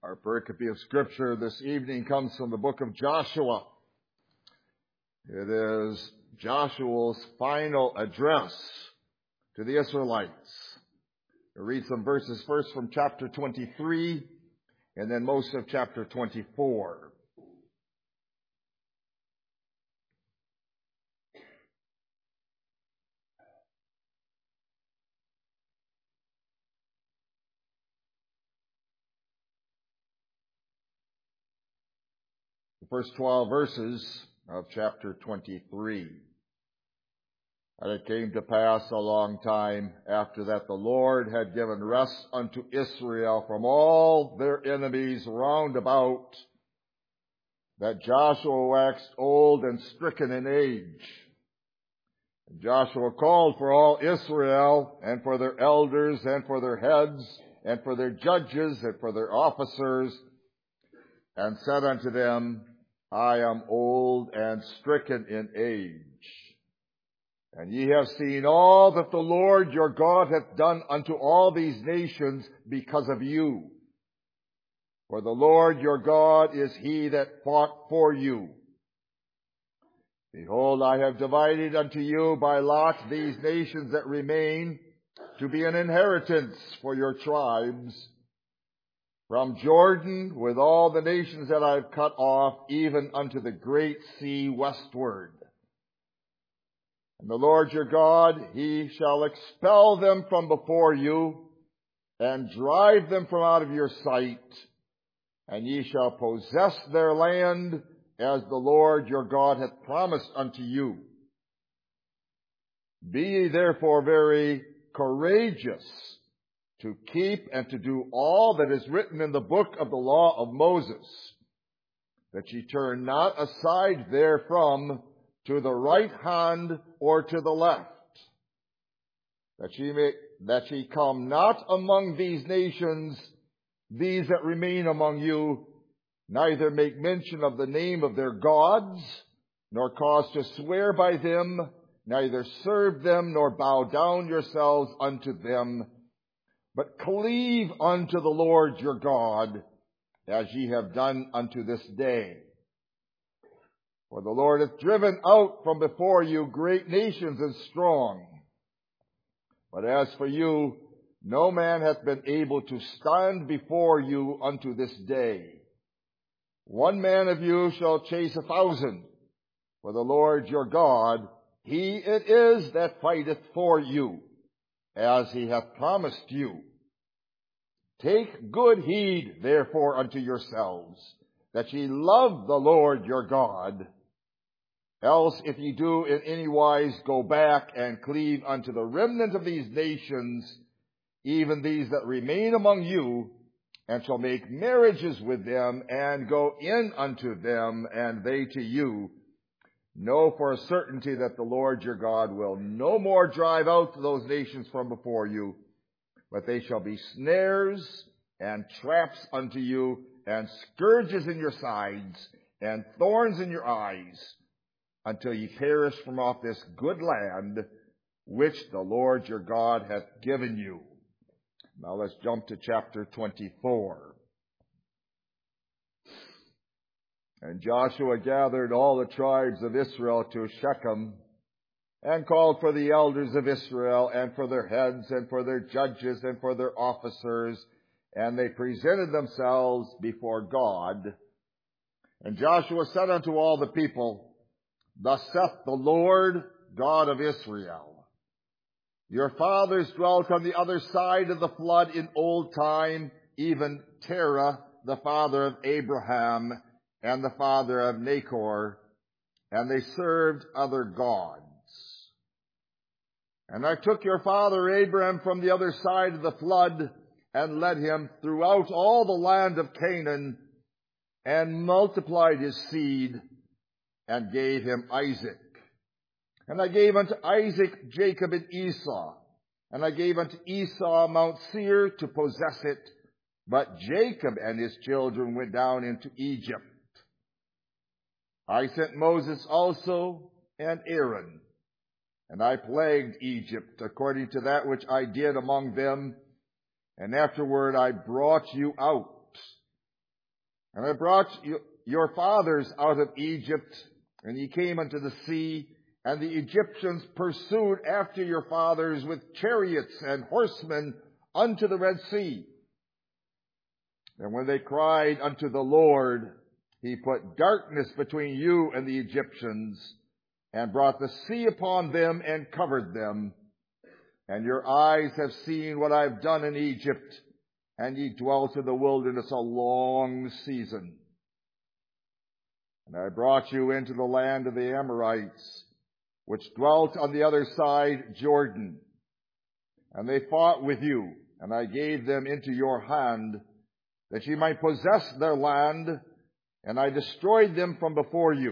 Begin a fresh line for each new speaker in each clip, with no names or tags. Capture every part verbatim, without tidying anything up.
Our pericope of Scripture this evening comes from the book of Joshua. It is Joshua's final address to the Israelites. We'll read some verses first from chapter twenty-three and then most of chapter twenty-four. First twelve verses of chapter twenty-three. And it came to pass a long time after that the Lord had given rest unto Israel from all their enemies round about, that Joshua waxed old and stricken in age. And Joshua called for all Israel, and for their elders, and for their heads, and for their judges, and for their officers, and said unto them, I am old and stricken in age. And ye have seen all that the Lord your God hath done unto all these nations because of you. For the Lord your God is he that fought for you. Behold, I have divided unto you by lot these nations that remain to be an inheritance for your tribes, from Jordan with all the nations that I have cut off, even unto the great sea westward. And the Lord your God, he shall expel them from before you, and drive them from out of your sight, and ye shall possess their land, as the Lord your God hath promised unto you. Be ye therefore very courageous, to keep and to do all that is written in the book of the law of Moses, that ye turn not aside therefrom to the right hand or to the left, that ye may, that ye come not among these nations, these that remain among you, neither make mention of the name of their gods, nor cause to swear by them, neither serve them, nor bow down yourselves unto them, but cleave unto the Lord your God, as ye have done unto this day. For the Lord hath driven out from before you great nations and strong. But as for you, no man hath been able to stand before you unto this day. One man of you shall chase a thousand, for the Lord your God, he it is that fighteth for you, as he hath promised you. Take good heed, therefore, unto yourselves, that ye love the Lord your God. Else, if ye do in any wise go back and cleave unto the remnant of these nations, even these that remain among you, and shall make marriages with them, and go in unto them, and they to you, know for a certainty that the Lord your God will no more drive out those nations from before you, but they shall be snares and traps unto you, and scourges in your sides, and thorns in your eyes, until ye perish from off this good land, which the Lord your God hath given you. Now let's jump to chapter twenty-four. And Joshua gathered all the tribes of Israel to Shechem, and called for the elders of Israel, and for their heads, and for their judges, and for their officers, and they presented themselves before God. And Joshua said unto all the people, Thus saith the Lord God of Israel, Your fathers dwelt on the other side of the flood in old time, even Terah, the father of Abraham, and the father of Nachor, and they served other gods. And I took your father Abraham from the other side of the flood, and led him throughout all the land of Canaan, and multiplied his seed, and gave him Isaac. And I gave unto Isaac Jacob and Esau, and I gave unto Esau Mount Seir to possess it, but Jacob and his children went down into Egypt. I sent Moses also, and Aaron, and I plagued Egypt according to that which I did among them, and afterward I brought you out. And I brought you, your fathers out of Egypt, and ye came unto the sea, and the Egyptians pursued after your fathers with chariots and horsemen unto the Red Sea. And when they cried unto the Lord, he put darkness between you and the Egyptians, and brought the sea upon them and covered them. And your eyes have seen what I have done in Egypt, and ye dwelt in the wilderness a long season. And I brought you into the land of the Amorites, which dwelt on the other side Jordan. And they fought with you, and I gave them into your hand, that ye might possess their land, and I destroyed them from before you.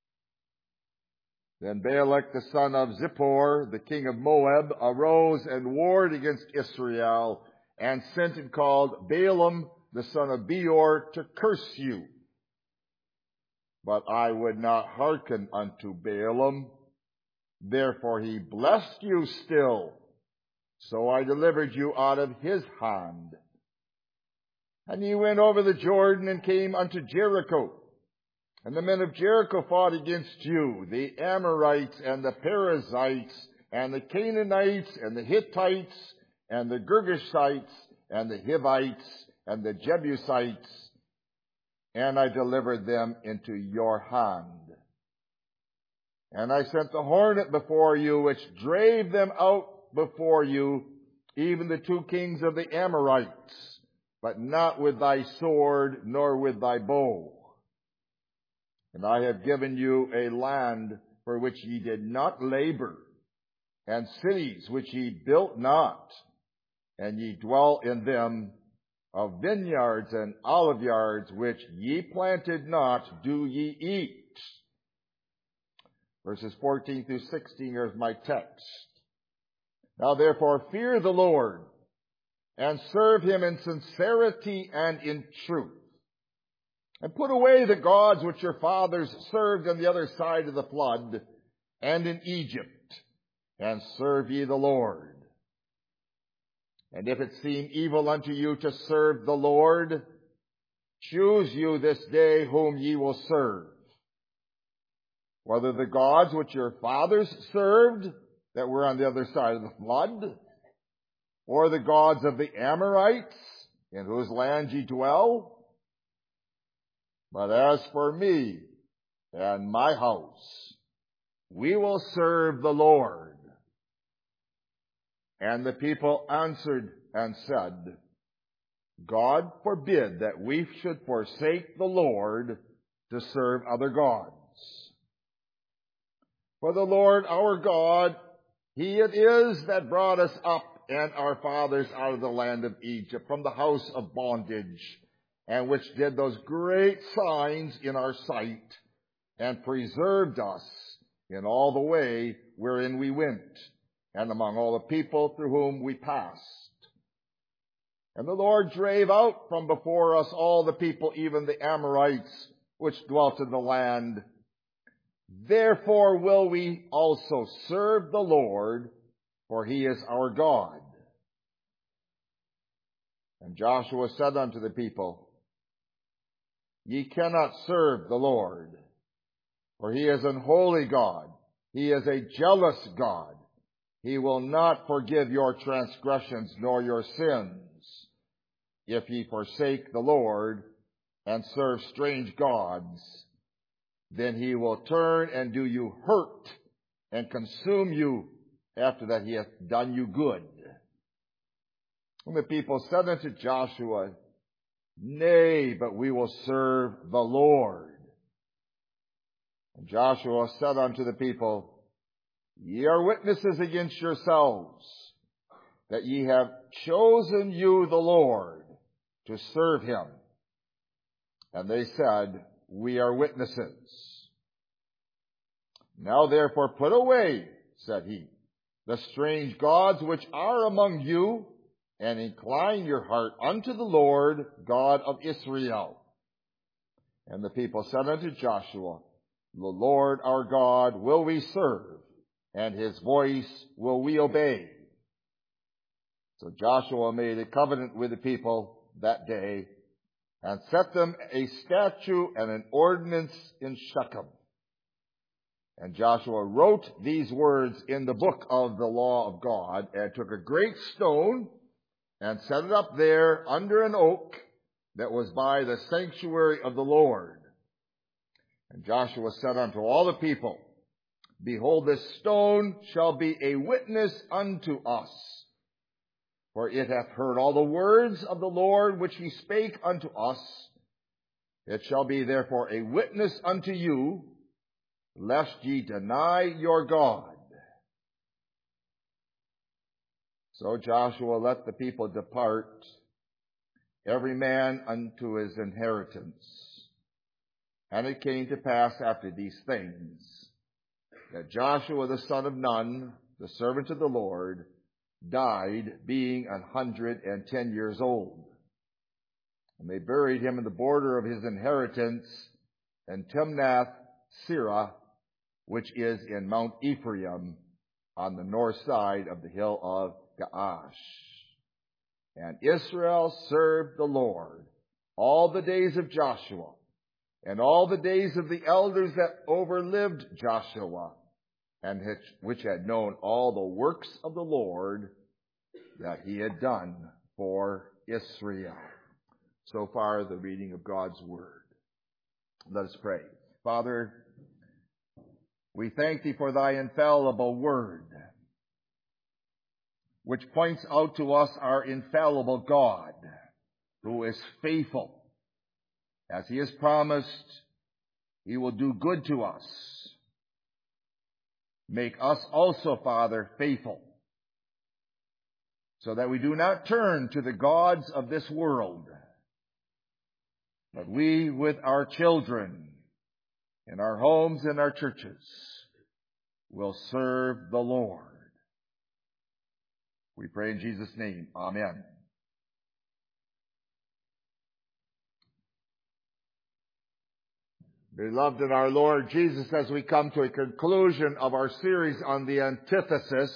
Then Balak the son of Zippor, the king of Moab, arose and warred against Israel, and sent and called Balaam the son of Beor to curse you. But I would not hearken unto Balaam. Therefore he blessed you still. So I delivered you out of his hand. And ye went over the Jordan and came unto Jericho. And the men of Jericho fought against you, the Amorites and the Perizzites and the Canaanites and the Hittites and the Girgashites and the Hivites and the Jebusites. And I delivered them into your hand. And I sent the hornet before you, which drave them out before you, even the two kings of the Amorites, but not with thy sword, nor with thy bow. And I have given you a land for which ye did not labor, and cities which ye built not, and ye dwell in them, of vineyards and olive yards which ye planted not, do ye eat. Verses fourteen through sixteen, here's my text. Now therefore fear the Lord, and serve him in sincerity and in truth. And put away the gods which your fathers served on the other side of the flood, and in Egypt, and serve ye the Lord. And if it seem evil unto you to serve the Lord, choose you this day whom ye will serve. Whether the gods which your fathers served, that were on the other side of the flood, or the gods of the Amorites, in whose land ye dwell. But as for me and my house, we will serve the Lord. And the people answered and said, God forbid that we should forsake the Lord to serve other gods. For the Lord our God, he it is that brought us up and our fathers out of the land of Egypt, from the house of bondage, and which did those great signs in our sight, and preserved us in all the way wherein we went, and among all the people through whom we passed. And the Lord drave out from before us all the people, even the Amorites, which dwelt in the land. Therefore will we also serve the Lord, for he is our God. And Joshua said unto the people, Ye cannot serve the Lord, for he is an holy God. He is a jealous God. He will not forgive your transgressions nor your sins, if ye forsake the Lord and serve strange gods. Then he will turn and do you hurt and consume you after that he hath done you good. And the people said unto Joshua, Nay, but we will serve the Lord. And Joshua said unto the people, Ye are witnesses against yourselves, that ye have chosen you the Lord to serve him. And they said, We are witnesses. Now therefore put away, said he, the strange gods which are among you, and incline your heart unto the Lord God of Israel. And the people said unto Joshua, The Lord our God will we serve, and his voice will we obey. So Joshua made a covenant with the people that day, and set them a statute and an ordinance in Shechem. And Joshua wrote these words in the book of the law of God, and took a great stone and set it up there under an oak that was by the sanctuary of the Lord. And Joshua said unto all the people, Behold, this stone shall be a witness unto us, for it hath heard all the words of the Lord which he spake unto us. It shall be therefore a witness unto you, lest ye deny your God. So Joshua let the people depart, every man unto his inheritance. And it came to pass after these things, that Joshua the son of Nun, the servant of the Lord, died, being an hundred and ten years old. And they buried him in the border of his inheritance in Timnath Serah, which is in Mount Ephraim, on the north side of the hill of Gaash. And Israel served the Lord all the days of Joshua, and all the days of the elders that overlived Joshua, and which had known all the works of the Lord that he had done for Israel. So far, the reading of God's Word. Let us pray. Father, we thank Thee for Thy infallible Word, which points out to us our infallible God, who is faithful. As He has promised, He will do good to us. Make us also, Father, faithful, so that we do not turn to the gods of this world, but we with our children, in our homes and our churches, will serve the Lord. We pray in Jesus' name. Amen. Beloved in our Lord Jesus, as we come to a conclusion of our series on the antithesis,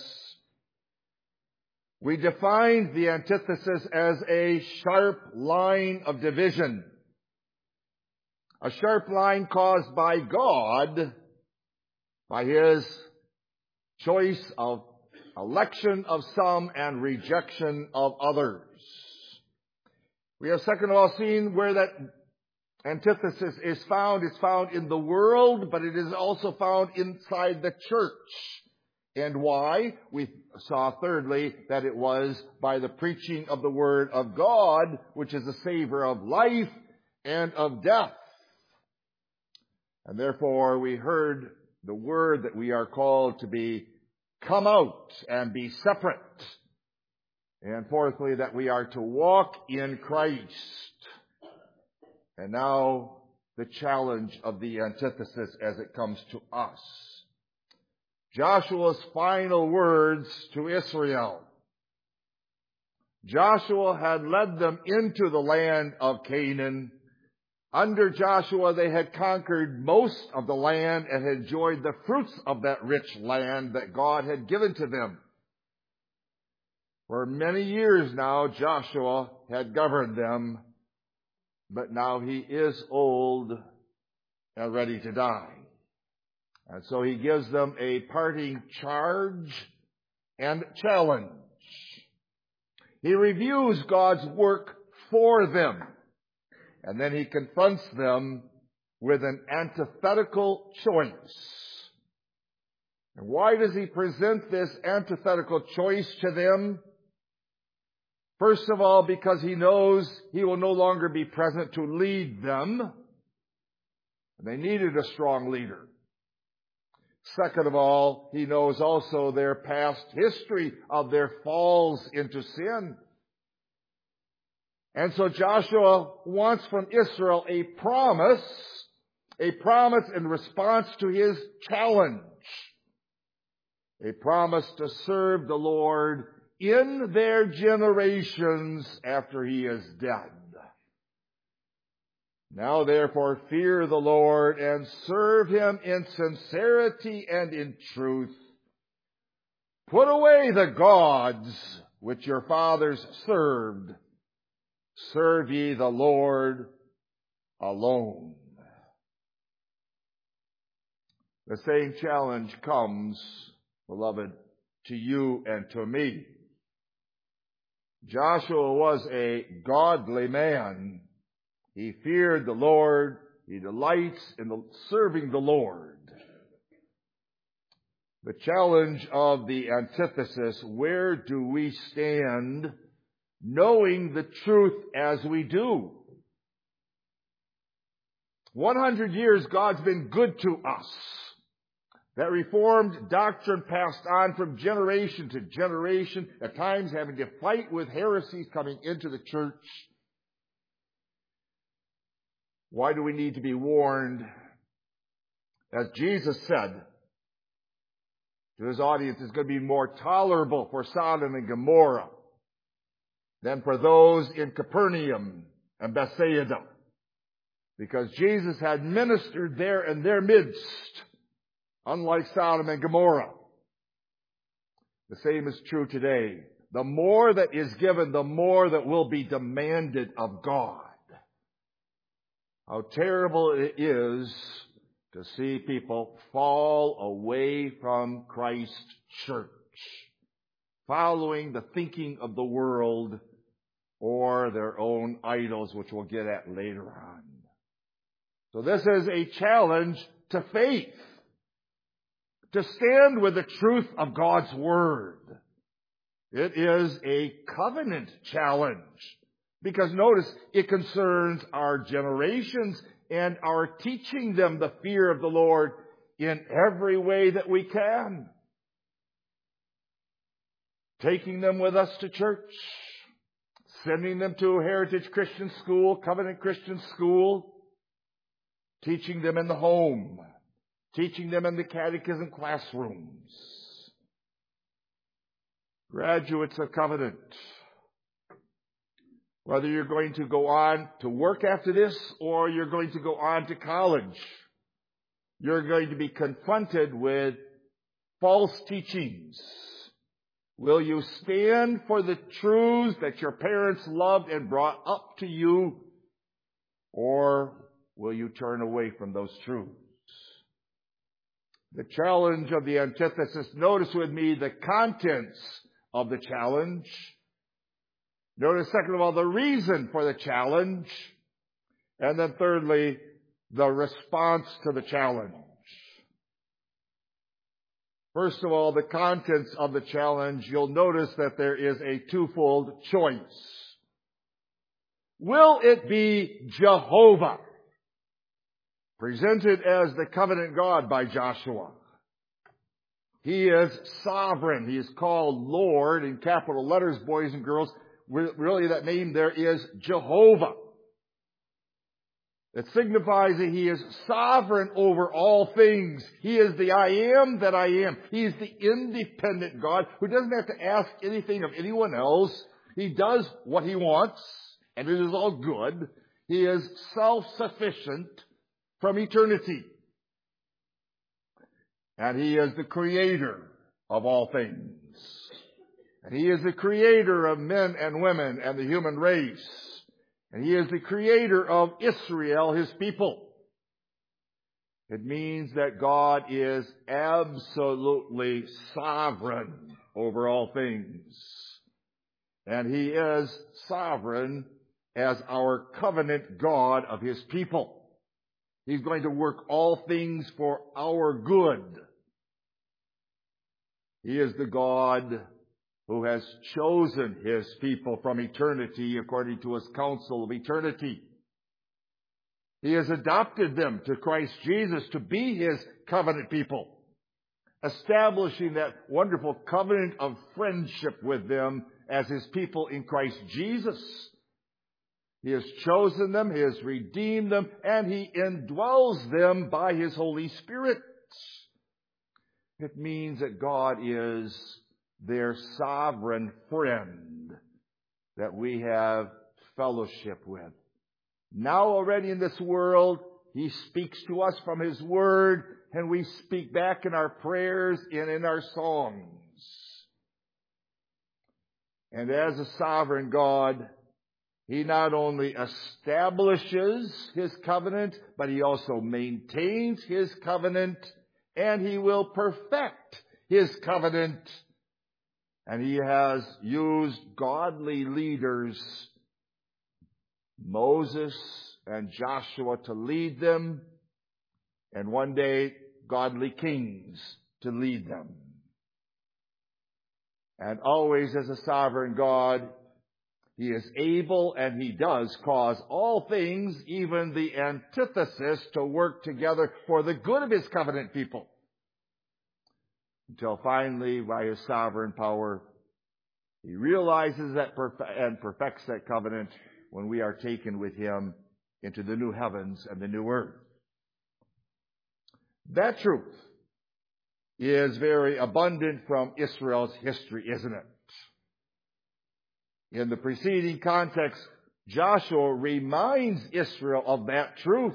we defined the antithesis as a sharp line of division. A sharp line caused by God, by His choice of election of some and rejection of others. We have second of all seen where that antithesis is found. It's found in the world, but it is also found inside the church. And why? We saw thirdly that it was by the preaching of the Word of God, which is a savor of life and of death. And therefore we heard the word that we are called to be come out and be separate. And fourthly, that we are to walk in Christ. And now the challenge of the antithesis as it comes to us. Joshua's final words to Israel. Joshua had led them into the land of Canaan. Under Joshua, they had conquered most of the land and had enjoyed the fruits of that rich land that God had given to them. For many years now, Joshua had governed them, but now he is old and ready to die. And so he gives them a parting charge and challenge. He reviews God's work for them. And then he confronts them with an antithetical choice. And why does he present this antithetical choice to them? First of all, because he knows he will no longer be present to lead them. And they needed a strong leader. Second of all, he knows also their past history of their falls into sin. And so Joshua wants from Israel a promise, a promise in response to his challenge. A promise to serve the Lord in their generations after he is dead. Now therefore fear the Lord and serve him in sincerity and in truth. Put away the gods which your fathers served, serve ye the Lord alone. The same challenge comes, beloved, to you and to me. Joshua was a godly man. He feared the Lord. He delights in the, serving the Lord. The challenge of the antithesis, where do we stand knowing the truth as we do? one hundred years God's been good to us. That Reformed doctrine passed on from generation to generation, at times having to fight with heresies coming into the church. Why do we need to be warned? As Jesus said to his audience, it's going to be more tolerable for Sodom and Gomorrah than for those in Capernaum and Bethsaida, because Jesus had ministered there in their midst, unlike Sodom and Gomorrah. The same is true today. The more that is given, the more that will be demanded of God. How terrible it is to see people fall away from Christ's church, following the thinking of the world or their own idols, which we'll get at later on. So this is a challenge to faith, to stand with the truth of God's Word. It is a covenant challenge, because notice, it concerns our generations and our teaching them the fear of the Lord in every way that we can. Taking them with us to church, sending them to a Heritage Christian School, Covenant Christian School, teaching them in the home, teaching them in the catechism classrooms. Graduates of Covenant, whether you're going to go on to work after this or you're going to go on to college, you're going to be confronted with false teachings. Will you stand for the truths that your parents loved and brought up to you, or will you turn away from those truths? The challenge of the antithesis. Notice with me the contents of the challenge. Notice, second of all, the reason for the challenge. And then thirdly, the response to the challenge. First of all, the contents of the challenge. You'll notice that there is a twofold choice. Will it be Jehovah, presented as the covenant God by Joshua? He is sovereign. He is called Lord in capital letters, boys and girls. Really, that name there is Jehovah. It signifies that He is sovereign over all things. He is the I am that I am. He is the independent God who doesn't have to ask anything of anyone else. He does what He wants, and it is all good. He is self-sufficient from eternity. And He is the creator of all things. And He is the creator of men and women and the human race. And He is the creator of Israel, His people. It means that God is absolutely sovereign over all things. And He is sovereign as our covenant God of His people. He's going to work all things for our good. He is the God who has chosen His people from eternity according to His counsel of eternity. He has adopted them to Christ Jesus to be His covenant people, establishing that wonderful covenant of friendship with them as His people in Christ Jesus. He has chosen them, He has redeemed them, and He indwells them by His Holy Spirit. It means that God is their sovereign friend that we have fellowship with. Now already in this world, He speaks to us from His Word, and we speak back in our prayers and in our songs. And as a sovereign God, He not only establishes His covenant, but He also maintains His covenant, and He will perfect His covenant. And He has used godly leaders, Moses and Joshua, to lead them, and one day godly kings to lead them. And always as a sovereign God, He is able and He does cause all things, even the antithesis, to work together for the good of His covenant people. Until finally, by His sovereign power, He realizes that perf- and perfects that covenant when we are taken with Him into the new heavens and the new earth. That truth is very abundant from Israel's history, isn't it? In the preceding context, Joshua reminds Israel of that truth,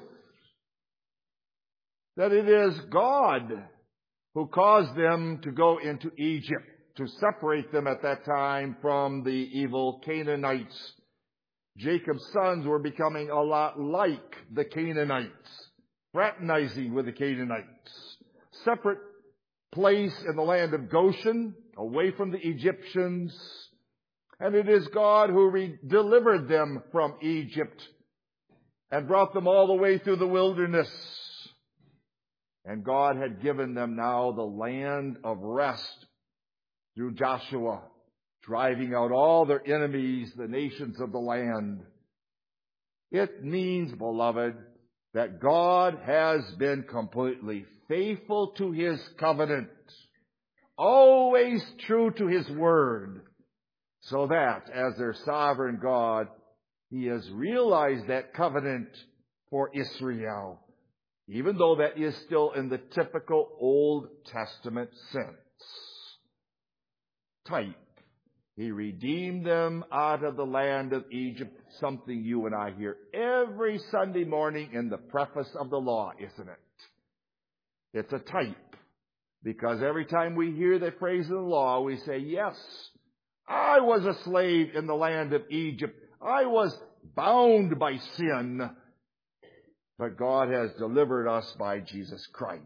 that it is God who caused them to go into Egypt, to separate them at that time from the evil Canaanites. Jacob's sons were becoming a lot like the Canaanites, fraternizing with the Canaanites. Separate place in the land of Goshen, away from the Egyptians. And it is God who re- delivered them from Egypt and brought them all the way through the wilderness. And God had given them now the land of rest through Joshua, driving out all their enemies, the nations of the land. It means, beloved, that God has been completely faithful to His covenant, always true to His word, so that as their sovereign God, He has realized that covenant for Israel, even though that is still in the typical Old Testament sense. Type. He redeemed them out of the land of Egypt, something you and I hear every Sunday morning in the preface of the law, isn't it? It's a type, because every time we hear the phrase in the law, we say, yes, I was a slave in the land of Egypt. I was bound by sin, but God has delivered us by Jesus Christ.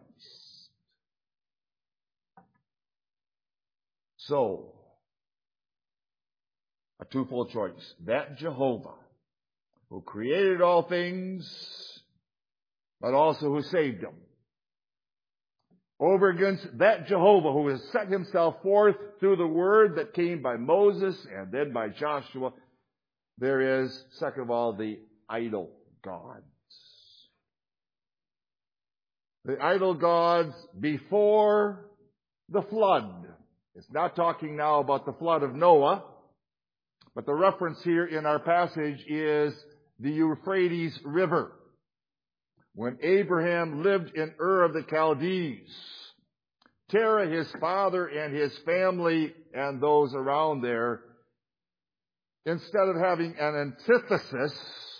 So, a twofold choice. That Jehovah, who created all things, but also who saved them, over against that Jehovah who has set Himself forth through the word that came by Moses and then by Joshua, there is, second of all, the idol gods. The idol gods before the flood. It's not talking now about the flood of Noah, but the reference here in our passage is the Euphrates River. When Abraham lived in Ur of the Chaldees, Terah, his father, and his family, and those around there, instead of having an antithesis,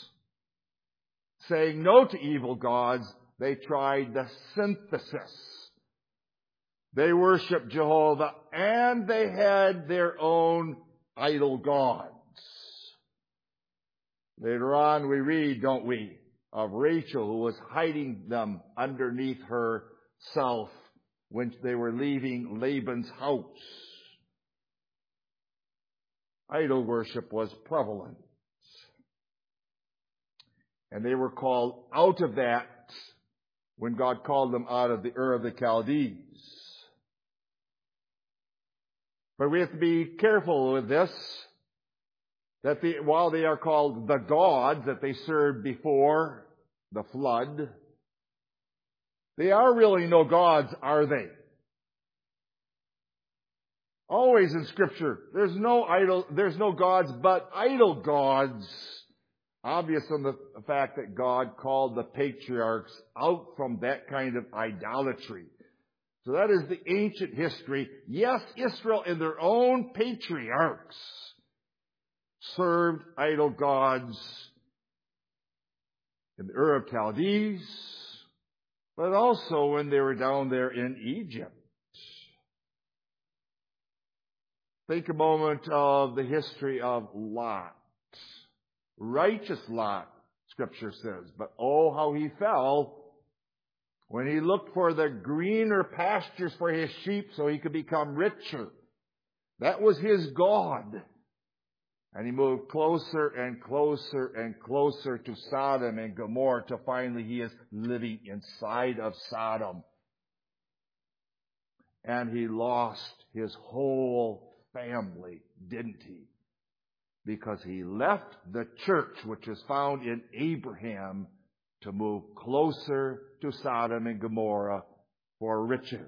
saying no to evil gods, they tried the synthesis. They worshiped Jehovah, and they had their own idol gods. Later on we read, don't we, of Rachel, who was hiding them underneath herself when they were leaving Laban's house. Idol worship was prevalent. And they were called out of that when God called them out of the Ur of the Chaldees. But we have to be careful with this, that the, while they are called the gods that they served before the flood, they are really no gods, are they? Always in Scripture, there's no idol, there's no gods but idol gods. Obvious on the fact that God called the patriarchs out from that kind of idolatry. So that is the ancient history. Yes, Israel and their own patriarchs served idol gods in the Ur of Chaldees, but also when they were down there in Egypt. Think a moment of the history of Lot. righteous Lot, Scripture says. But oh, how he fell when he looked for the greener pastures for his sheep so he could become richer. That was his God. And he moved closer and closer and closer to Sodom and Gomorrah till finally he is living inside of Sodom. And he lost his whole family, didn't he? Because he left the church, which is found in Abraham, to move closer to Sodom and Gomorrah for riches.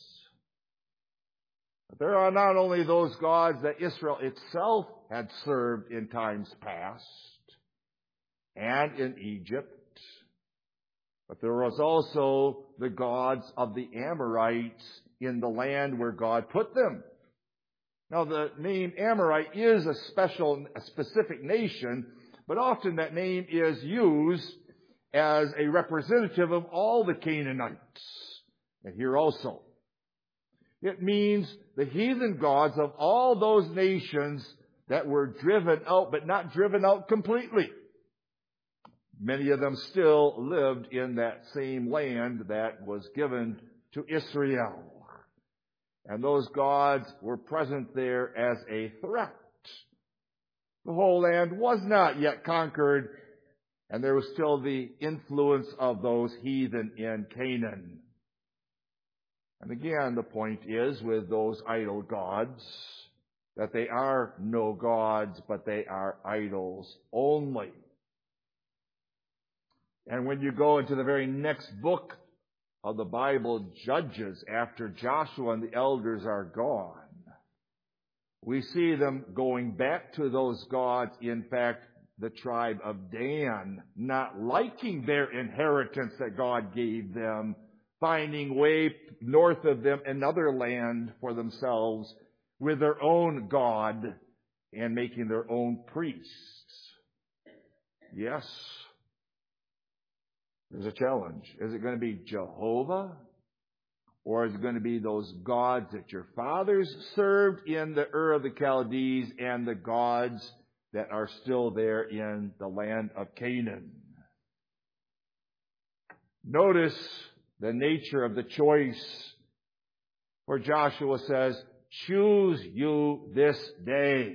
But there are not only those gods that Israel itself had served in times past and in Egypt, but there was also the gods of the Amorites in the land where God put them. Now, the name Amorite is a special, a specific nation, but often that name is used as a representative of all the Canaanites. And here also. It means the heathen gods of all those nations that were driven out, but not driven out completely. Many of them still lived in that same land that was given to Israel. And those gods were present there as a threat. The whole land was not yet conquered, and there was still the influence of those heathen in Canaan. And again, the point is with those idol gods that they are no gods, but they are idols only. And when you go into the very next book of the Bible, Judges, after Joshua and the elders are gone, we see them going back to those gods. In fact, the tribe of Dan, not liking their inheritance that God gave them, finding way north of them another land for themselves with their own God and making their own priests. Yes, there's a challenge. Is it going to be Jehovah? Or is it going to be those gods that your fathers served in the Ur of the Chaldees and the gods that are still there in the land of Canaan? Notice the nature of the choice. For Joshua says, choose you this day.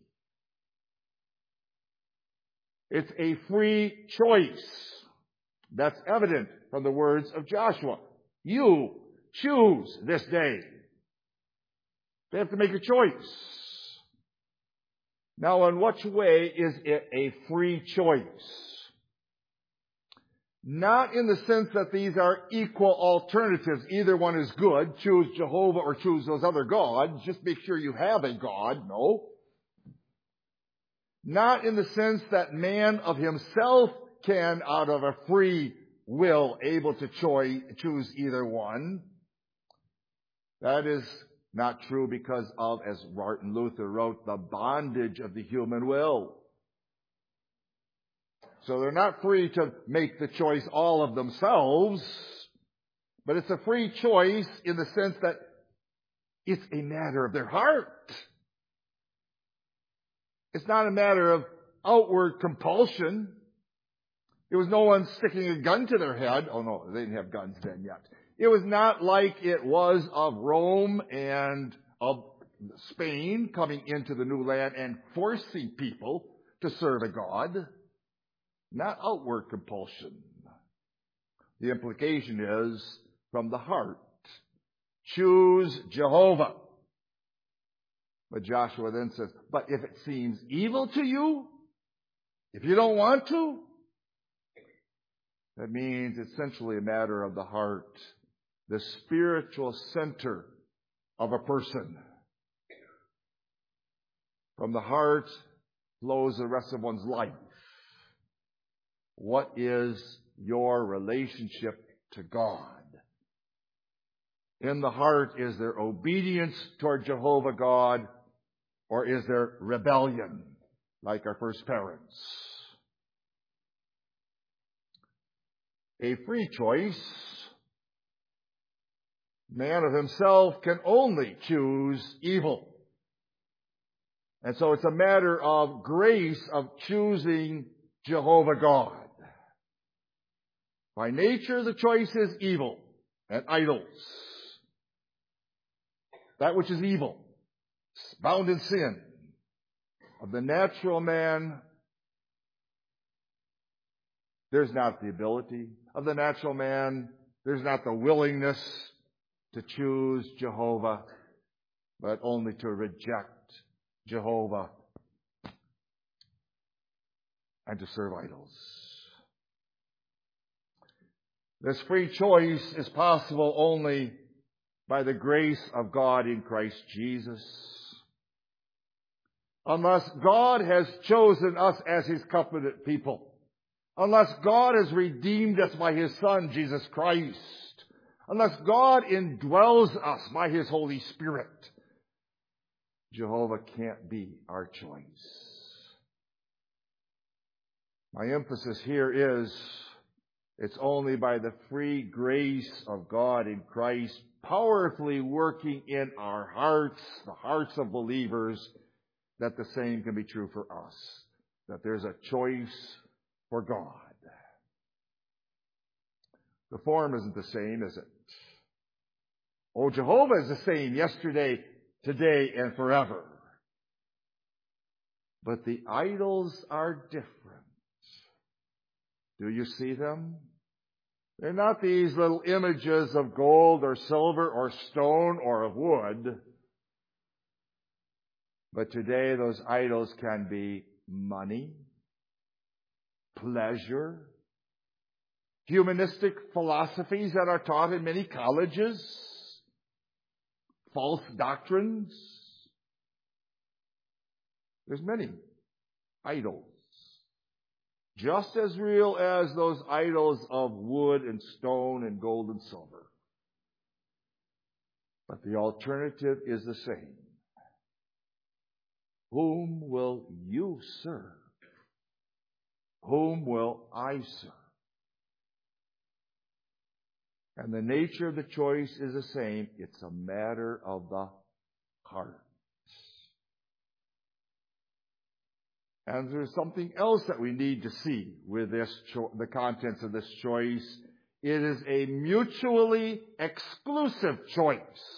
It's a free choice. That's evident from the words of Joshua. You choose this day. They have to make a choice. Now, in what way is it a free choice? Not in the sense that these are equal alternatives. Either one is good. Choose Jehovah or choose those other gods. Just make sure you have a God. No. Not in the sense that man of himself can, out of a free will, able to choi- choose either one. That is not true because of, as Martin Luther wrote, the bondage of the human will. So they're not free to make the choice all of themselves, but it's a free choice in the sense that it's a matter of their heart. It's not a matter of outward compulsion. It was no one sticking a gun to their head. Oh no, they didn't have guns then yet. It was not like it was of Rome and of Spain coming into the new land and forcing people to serve a god. Not outward compulsion. The implication is from the heart. Choose Jehovah. But Joshua then says, but if it seems evil to you, if you don't want to, that means it's essentially a matter of the heart, the spiritual center of a person. From the heart flows the rest of one's life. What is your relationship to God? In the heart, is there obedience toward Jehovah God, or is there rebellion, like our first parents? A free choice. Man of himself can only choose evil. And so it's a matter of grace of choosing Jehovah God. By nature, the choice is evil and idols. That which is evil, bound in sin. Of the natural man, there's not the ability. Of the natural man, there's not the willingness to choose Jehovah, but only to reject Jehovah and to serve idols. This free choice is possible only by the grace of God in Christ Jesus. Unless God has chosen us as His covenant people, unless God has redeemed us by His Son, Jesus Christ, unless God indwells us by His Holy Spirit, Jehovah can't be our choice. My emphasis here is, it's only by the free grace of God in Christ, powerfully working in our hearts, the hearts of believers, that the same can be true for us. That there's a choice for God. The form isn't the same, is it? Oh, Jehovah is the same yesterday, today, and forever. But the idols are different. Do you see them? They're not these little images of gold or silver or stone or of wood. But today those idols can be money, pleasure, humanistic philosophies that are taught in many colleges, false doctrines. There's many idols. Just as real as those idols of wood and stone and gold and silver. But the alternative is the same. Whom will you serve? Whom will I serve? And the nature of the choice is the same. It's a matter of the heart. And there's something else that we need to see with this cho- the contents of this choice. It is a mutually exclusive choice.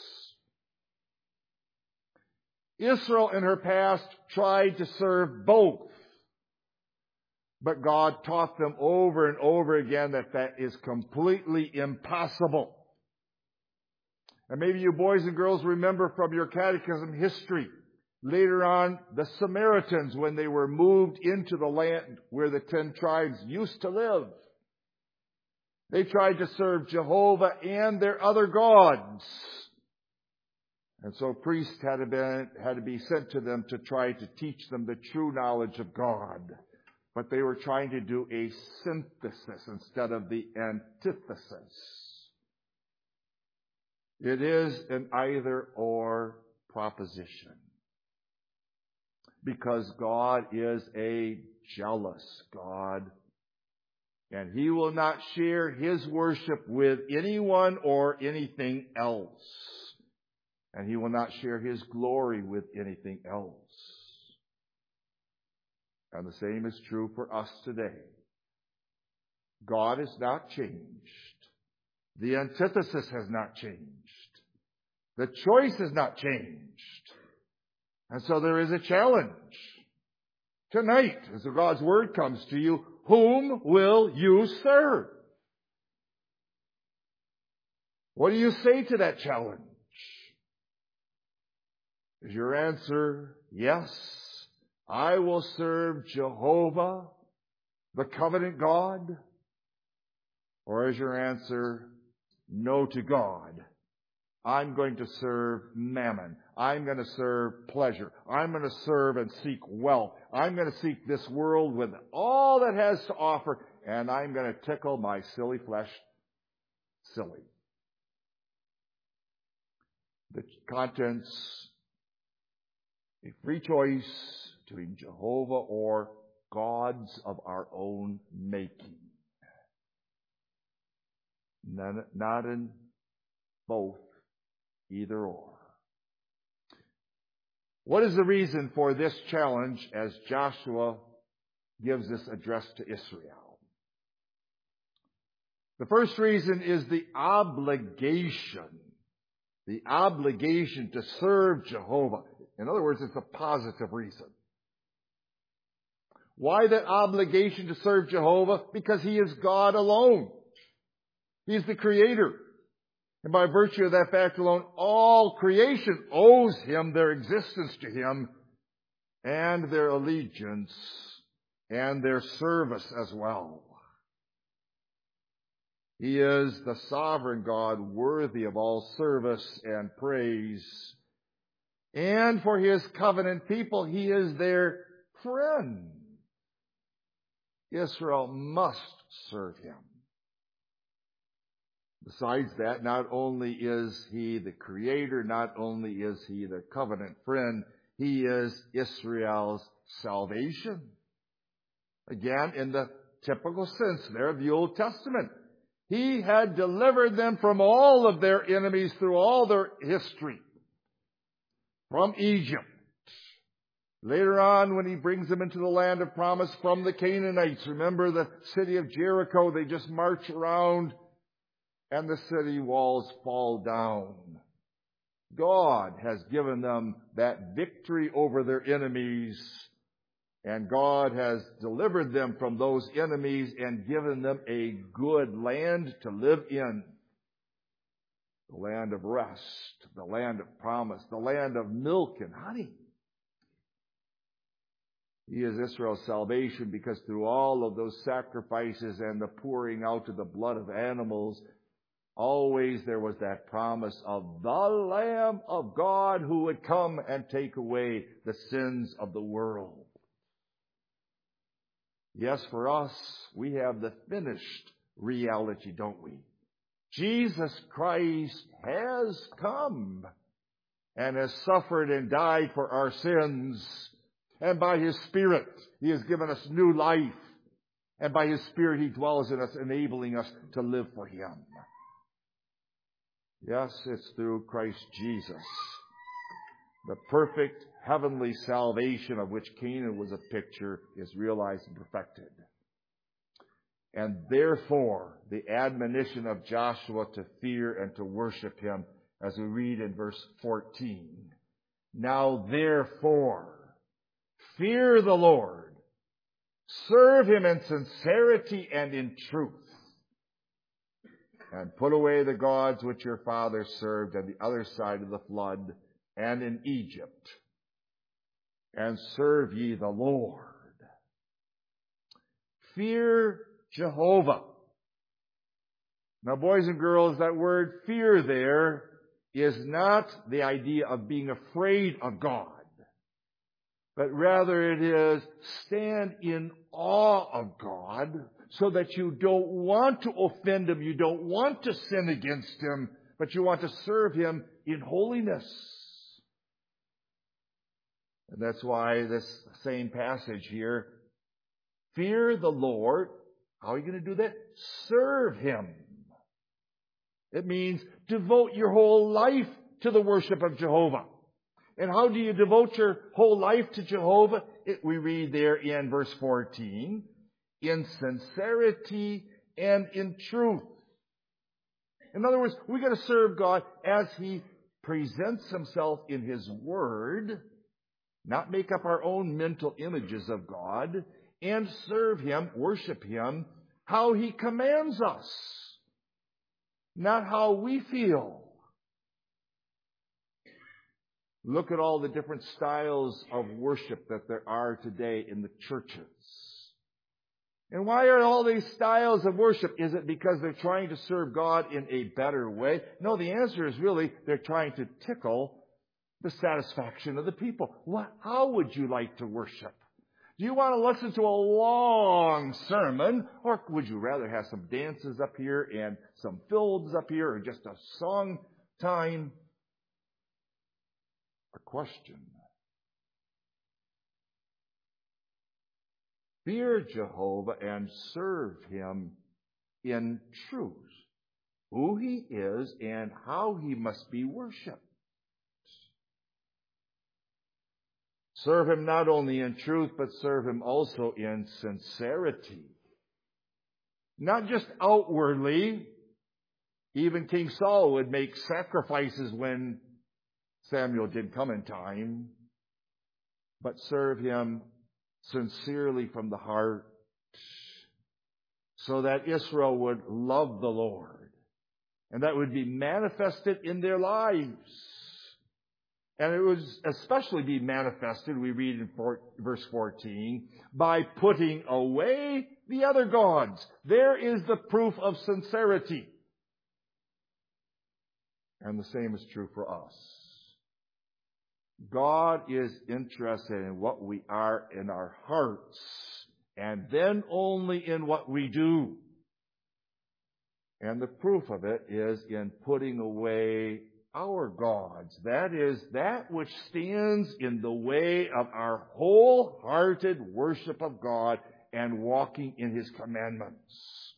Israel in her past tried to serve both. But God taught them over and over again that that is completely impossible. And maybe you boys and girls remember from your catechism history, later on, the Samaritans, when they were moved into the land where the ten tribes used to live, they tried to serve Jehovah and their other gods. And so priests had to, be, had to be sent to them to try to teach them the true knowledge of God. But they were trying to do a synthesis instead of the antithesis. It is an either-or proposition. Because God is a jealous God. And He will not share His worship with anyone or anything else. And He will not share His glory with anything else. And the same is true for us today. God has not changed. The antithesis has not changed. The choice has not changed. And so there is a challenge. Tonight, as God's Word comes to you, whom will you serve? What do you say to that challenge? Is your answer, yes, I will serve Jehovah, the covenant God? Or is your answer, no to God? I'm going to serve mammon. I'm going to serve pleasure. I'm going to serve and seek wealth. I'm going to seek this world with all that has to offer, and I'm going to tickle my silly flesh silly. The contents, a free choice between Jehovah or gods of our own making. None, not in both, either or. What is the reason for this challenge as Joshua gives this address to Israel? The first reason is the obligation. The obligation to serve Jehovah. In other words, it's a positive reason. Why that obligation to serve Jehovah? Because He is God alone. He is the Creator. And by virtue of that fact alone, all creation owes Him their existence to Him and their allegiance and their service as well. He is the sovereign God, worthy of all service and praise. And for His covenant people, He is their friend. Israel must serve Him. Besides that, not only is He the Creator, not only is He the covenant friend, He is Israel's salvation. Again, in the typical sense there of the Old Testament. He had delivered them from all of their enemies through all their history. From Egypt. Later on, when He brings them into the land of promise from the Canaanites. Remember the city of Jericho, they just march around and the city walls fall down. God has given them that victory over their enemies. And God has delivered them from those enemies and given them a good land to live in. The land of rest, the land of promise, the land of milk and honey. He is Israel's salvation because through all of those sacrifices and the pouring out of the blood of animals, always there was that promise of the Lamb of God who would come and take away the sins of the world. Yes, for us, we have the finished reality, don't we? Jesus Christ has come and has suffered and died for our sins. And by His Spirit, He has given us new life. And by His Spirit, He dwells in us, enabling us to live for Him. Yes, it's through Christ Jesus. The perfect heavenly salvation of which Canaan was a picture is realized and perfected. And therefore, the admonition of Joshua to fear and to worship Him, as we read in verse fourteen. Now therefore, fear the Lord, serve Him in sincerity and in truth, and put away the gods which your fathers served on the other side of the flood and in Egypt, and serve ye the Lord. Fear Jehovah. Now, boys and girls, that word fear there is not the idea of being afraid of God, but rather it is stand in awe of God so that you don't want to offend Him, you don't want to sin against Him, but you want to serve Him in holiness. And that's why this same passage here, fear the Lord. How are you going to do that? Serve Him. It means devote your whole life to the worship of Jehovah. And how do you devote your whole life to Jehovah? It, we read there in verse fourteen, in sincerity and in truth. In other words, we've got to serve God as He presents Himself in His Word, not make up our own mental images of God, and serve Him, worship Him, how He commands us, not how we feel. Look at all the different styles of worship that there are today in the churches. And why are all these styles of worship? Is it because they're trying to serve God in a better way? No, the answer is really they're trying to tickle the satisfaction of the people. What, how would you like to worship? Do you want to listen to a long sermon, or would you rather have some dances up here and some films up here, or just a song time? A question. Fear Jehovah and serve Him in truth, who He is and how He must be worshipped. Serve him not only in truth, but serve him also in sincerity. Not just outwardly. Even King Saul would make sacrifices when Samuel did come in time, but serve him sincerely from the heart, so that Israel would love the Lord, and that would be manifested in their lives. And it would especially be manifested, we read in verse fourteen, by putting away the other gods. There is the proof of sincerity. And the same is true for us. God is interested in what we are in our hearts, and then only in what we do. And the proof of it is in putting away our gods. That is, that which stands in the way of our wholehearted worship of God and walking in His commandments.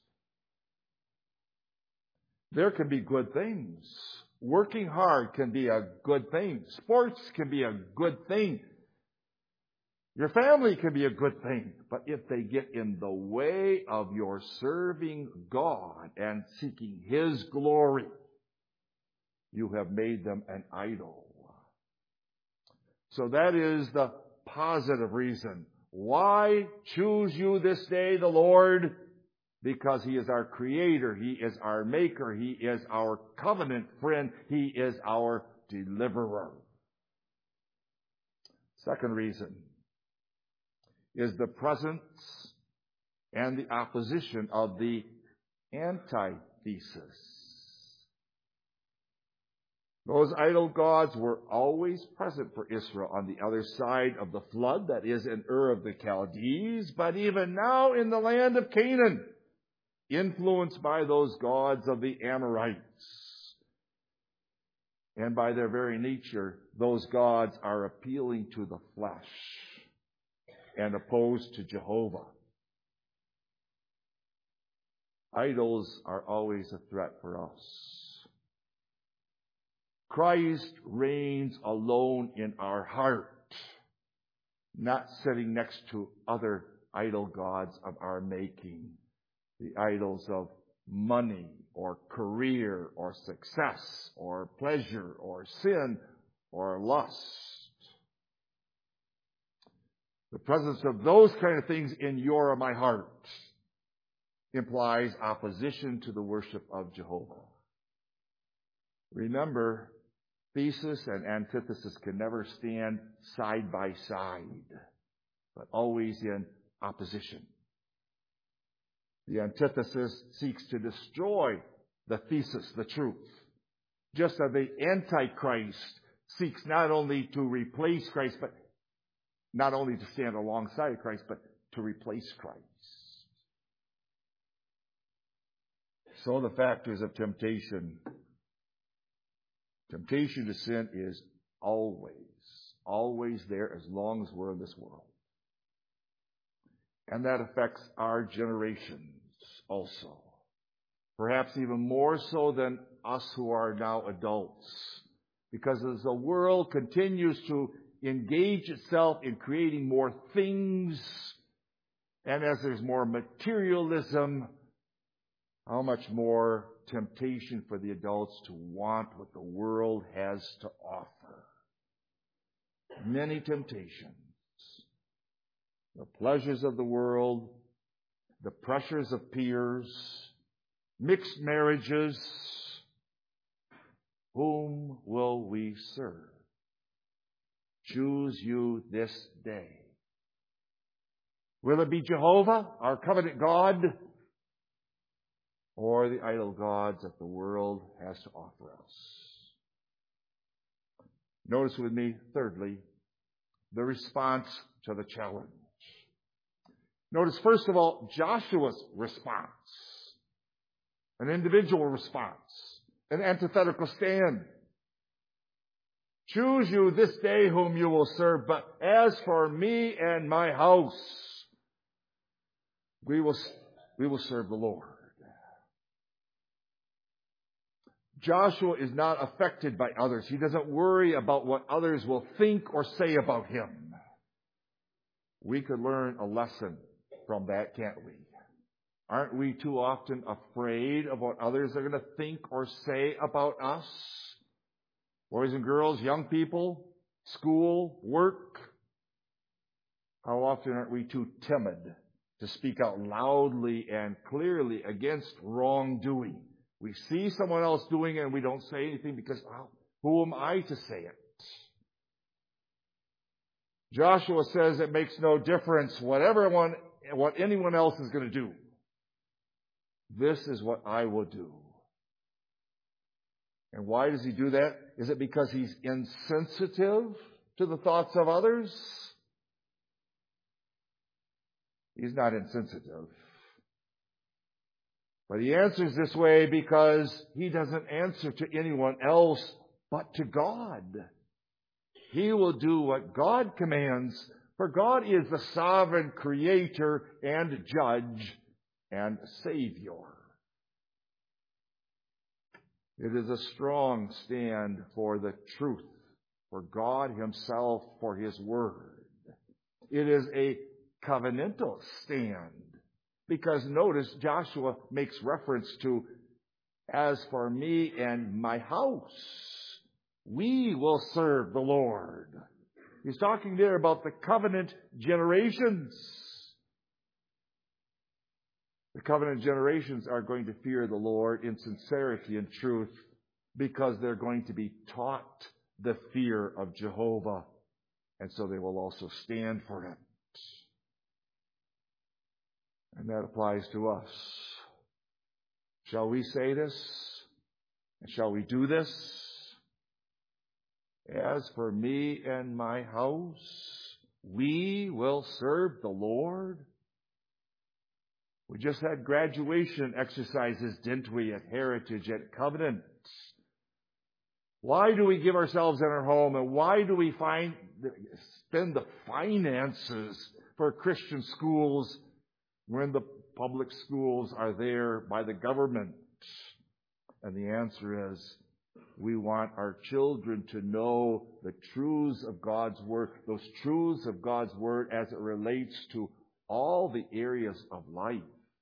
There can be good things. Working hard can be a good thing. Sports can be a good thing. Your family can be a good thing. But if they get in the way of your serving God and seeking His glory, you have made them an idol. So that is the positive reason. Why choose you this day the Lord? Because He is our Creator. He is our Maker. He is our covenant friend. He is our deliverer. Second reason is the presence and the opposition of the antithesis. Those idol gods were always present for Israel on the other side of the flood, that is in Ur of the Chaldees, but even now in the land of Canaan, influenced by those gods of the Amorites. And by their very nature, those gods are appealing to the flesh and opposed to Jehovah. Idols are always a threat for us. Christ reigns alone in our heart, not sitting next to other idol gods of our making. The idols of money or career or success or pleasure or sin or lust. The presence of those kind of things in your or my heart implies opposition to the worship of Jehovah. Remember, thesis and antithesis can never stand side by side, but always in opposition. The antithesis seeks to destroy the thesis, the truth. Just as the Antichrist seeks not only to replace Christ, but not only to stand alongside Christ, but to replace Christ. So the factors of temptation. Temptation to sin is always, always there as long as we're in this world. And that affects our generations also. Perhaps even more so than us who are now adults. Because as the world continues to engage itself in creating more things, and as there's more materialism, how much more temptation for the adults to want what the world has to offer. Many temptations. The pleasures of the world, the pressures of peers, mixed marriages. Whom will we serve? Choose you this day. Will it be Jehovah, our covenant God, or the idol gods that the world has to offer us? Notice with me, thirdly, the response to the challenge. Notice, first of all, Joshua's response. An individual response. An antithetical stand. Choose you this day whom you will serve, but as for me and my house, we will, we will serve the Lord. Joshua is not affected by others. He doesn't worry about what others will think or say about him. We could learn a lesson from that, can't we? Aren't we too often afraid of what others are going to think or say about us? Boys and girls, young people, school, work. How often aren't we too timid to speak out loudly and clearly against wrongdoing? We see someone else doing it and we don't say anything because, well, who am I to say it? Joshua says it makes no difference whatever one, what anyone else is going to do. This is what I will do. And why does he do that? Is it because he's insensitive to the thoughts of others? He's not insensitive. But he answers this way because he doesn't answer to anyone else but to God. He will do what God commands, for God is the sovereign creator and judge and Savior. It is a strong stand for the truth, for God Himself, for His Word. It is a covenantal stand, because notice Joshua makes reference to, as for me and my house, we will serve the Lord. He's talking there about the covenant generations. The covenant generations are going to fear the Lord in sincerity and truth because they're going to be taught the fear of Jehovah. And so they will also stand for it. And that applies to us. Shall we say this? And shall we do this? As for me and my house, we will serve the Lord. We just had graduation exercises, didn't we, at Heritage, at Covenant. Why do we give ourselves in our home, and why do we find spend the finances for Christian schools when the public schools are there by the government? And the answer is, we want our children to know the truths of God's Word, those truths of God's Word as it relates to all the areas of life.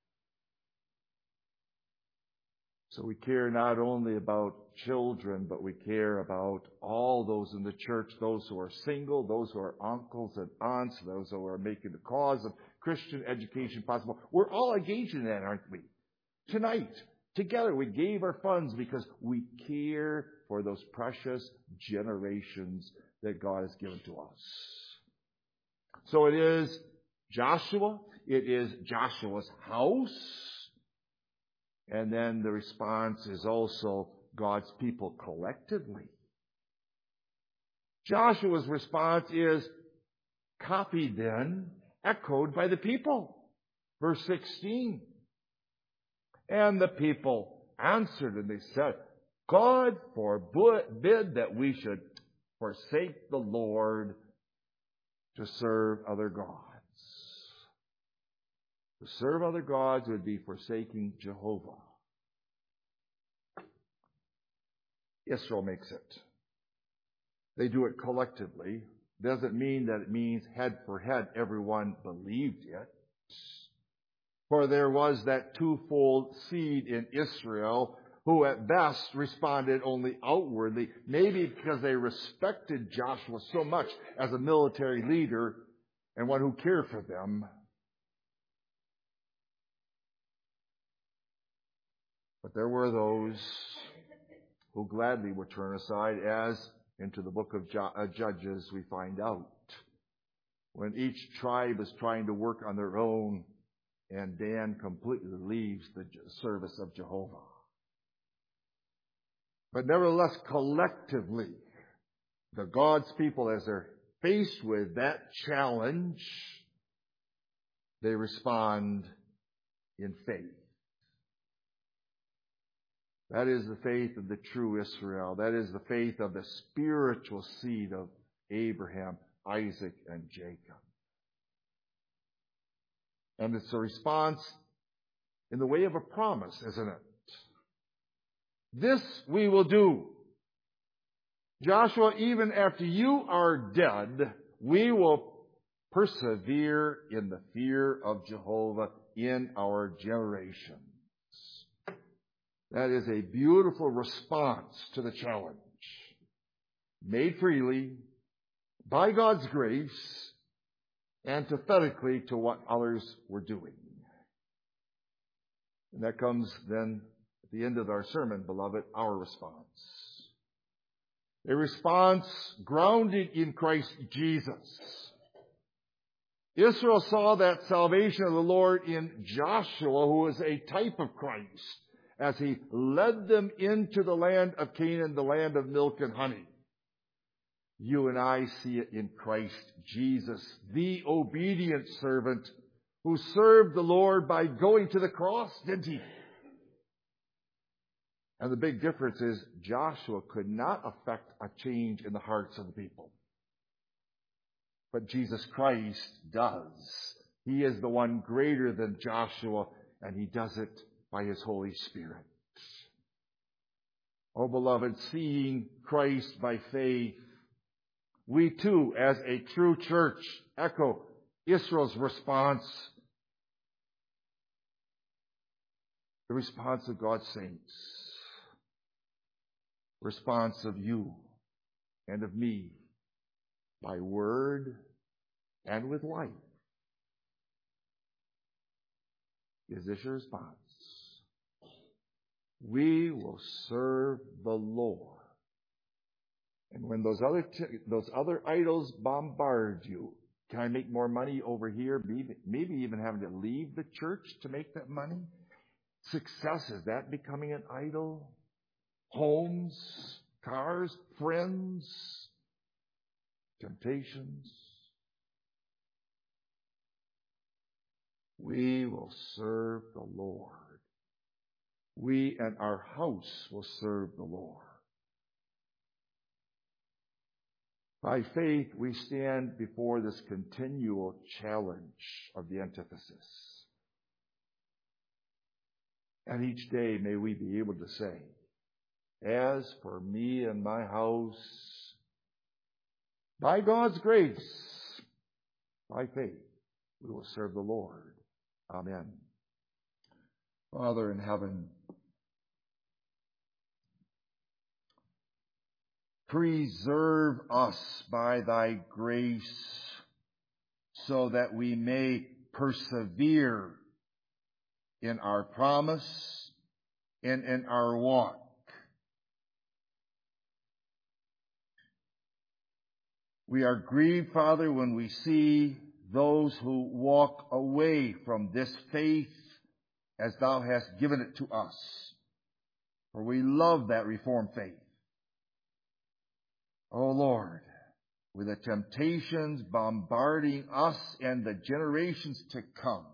So we care not only about children, but we care about all those in the church, those who are single, those who are uncles and aunts, those who are making the cause of Christian education possible. We're all engaged in that, aren't we? Tonight, together, we gave our funds because we care for those precious generations that God has given to us. So it is Joshua, it is Joshua's house, and then the response is also God's people collectively. Joshua's response is copied then, echoed by the people. Verse sixteen. And the people answered and they said, God forbid that we should forsake the Lord to serve other gods. To serve other gods would be forsaking Jehovah. Israel makes it. They do it collectively. Doesn't mean that it means head for head everyone believed it. For there was that twofold seed in Israel who at best responded only outwardly, maybe because they respected Joshua so much as a military leader and one who cared for them. But there were those who gladly would turn aside, as into the book of Judges we find out. When each tribe is trying to work on their own, and Dan completely leaves the service of Jehovah. But nevertheless, collectively, the God's people, as they're faced with that challenge, they respond in faith. That is the faith of the true Israel. That is the faith of the spiritual seed of Abraham, Isaac, and Jacob. And it's a response in the way of a promise, isn't it? This we will do. Joshua, even after you are dead, we will persevere in the fear of Jehovah in our generations. That is a beautiful response to the challenge. Made freely, by God's grace, antithetically to what others were doing. And that comes then at the end of our sermon, beloved, our response. A response grounded in Christ Jesus. Israel saw that salvation of the Lord in Joshua, who was a type of Christ, as he led them into the land of Canaan, the land of milk and honey. You and I see it in Christ Jesus, the obedient servant who served the Lord by going to the cross, didn't he? And the big difference is Joshua could not affect a change in the hearts of the people. But Jesus Christ does. He is the one greater than Joshua, and he does it by his Holy Spirit. Oh, beloved, seeing Christ by faith, we too, as a true church, echo Israel's response, the response of God's saints, response of you and of me, by word and with life. Is this your response? We will serve the Lord. And when those other t- those other idols bombard you, can I make more money over here? Maybe, maybe even having to leave the church to make that money. Success, is that becoming an idol? Homes, cars, friends, temptations. We will serve the Lord. We and our house will serve the Lord. By faith, we stand before this continual challenge of the antithesis. And each day may we be able to say, as for me and my house, by God's grace, by faith, we will serve the Lord. Amen. Father in heaven, preserve us by thy grace so that we may persevere in our promise and in our walk. We are grieved, Father, when we see those who walk away from this faith as thou hast given it to us. For we love that Reformed faith. Oh Lord, with the temptations bombarding us and the generations to come,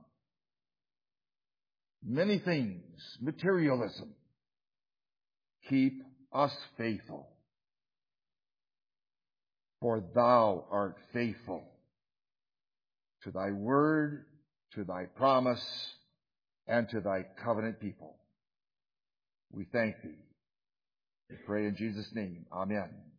many things, materialism, keep us faithful. For thou art faithful to thy word, to thy promise, and to thy covenant people. We thank thee. We pray in Jesus' name. Amen.